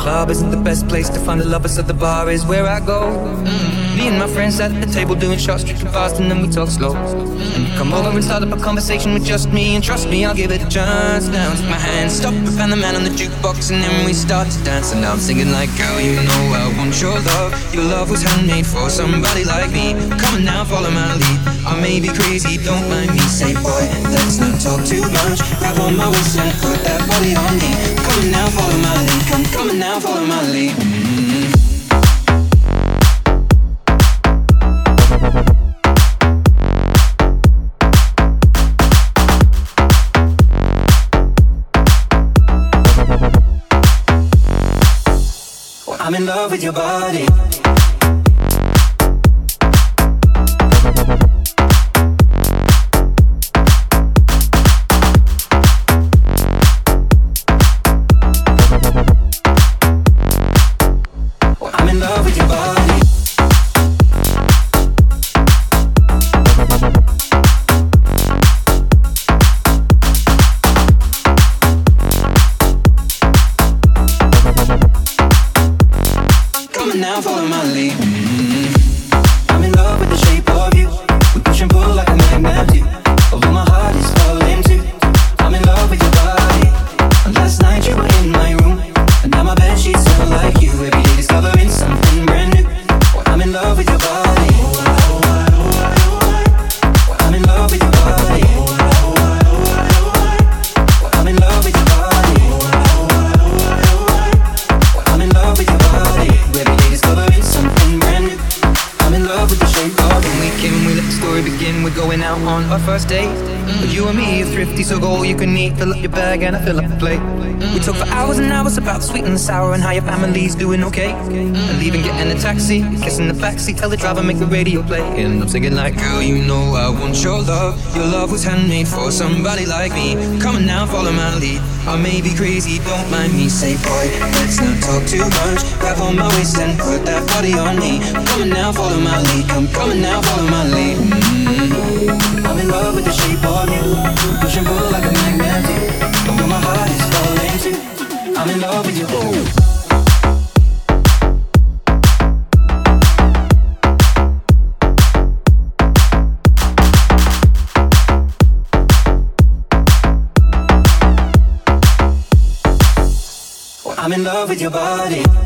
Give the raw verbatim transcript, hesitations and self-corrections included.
club isn't the best place to find the lovers, so the bar is where I go. Mm-hmm. Me and my friends sat at the table doing shots, tripping fast, and then we talk slow. And you come over and start up a conversation with just me, and trust me, I'll give it a chance. Now take my hand, stop, and found the man on the jukebox, and then we start to dance. And now I'm singing like, girl, you know I want your love. Your love was handmade for somebody like me. Come on now, follow my lead. I may be crazy, don't mind me. Say, boy, let's not talk too much. Grab on my waist and put that body on me. Come on now, follow my lead. Come, come on now, follow my lead. Mm-hmm. I'm in love with your body. I'm in love with your body. Now follow my lead. Mm-hmm. I'm in love with the shape of you. We push and pull like a magnet do. Although my heart is falling too. I'm in love with your body. And last night you were in my room, and now my bed sheets smell like you. Every day discovering something brand new. I'm in love with your body. I'm in love with your body. I'm in love with your body. I'm in love with your body. Every day discovering something brand new. I'm in love with the shape of the weekend. We let the story begin. We're going out on our first date. But you and me are thrifty, so go all you can eat. Fill up your bag and I fill up the plate. We talk for hours and hours about the sweet and the sour and how your family's doing okay. And leaving, getting a taxi, kissing the backseat, tell the driver make the radio play. And I'm singing like, girl, you know I want your love. Your love was handmade for somebody like me. Come on now, follow my lead. I may be crazy, don't mind me. Say, boy, let's not talk too much. Grab on my waist and put that body on me. Come on now, follow my lead. Come, come on now, follow my lead. Mm-hmm. I'm in love with the shape of you. Push and pull like a magnet do. Although my heart is falling too. I'm in love with you. I'm in love with your body.